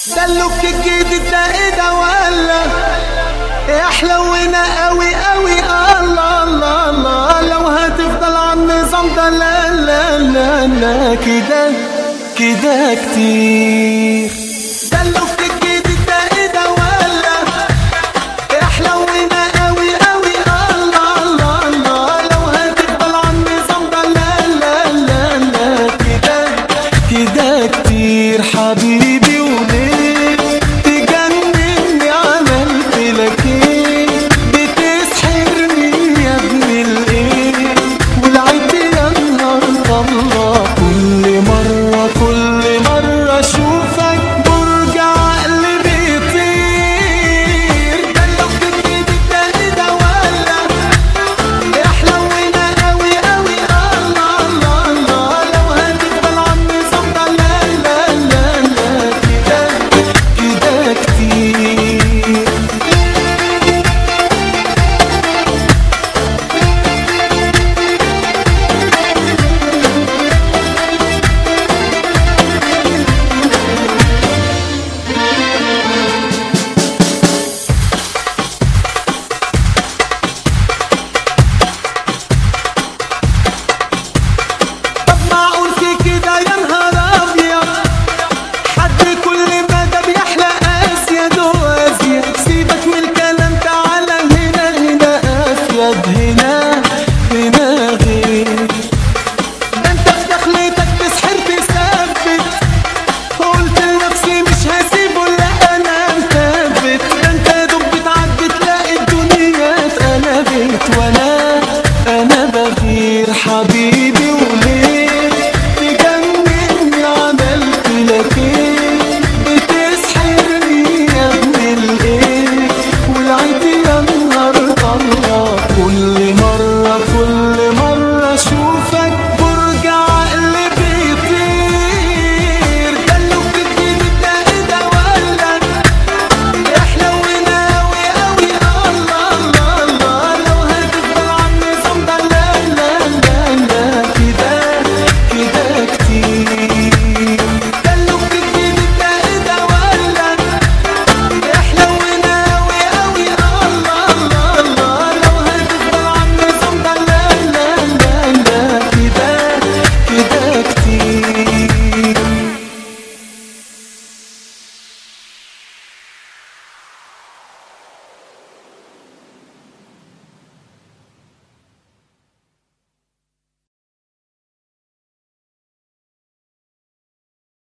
سلوك الجديد ده ايه ده ولا يحلونا قوي قوي؟ الله الله الله لو هتفضل على النظام ده لا لا لا لا كده كده كتير. سلوك الجديد ده ايه ده ولا يحلونا قوي قوي؟ الله الله الله لو هتفضل على النظام ده لا لا لا لا كده كده كتير حبيبي.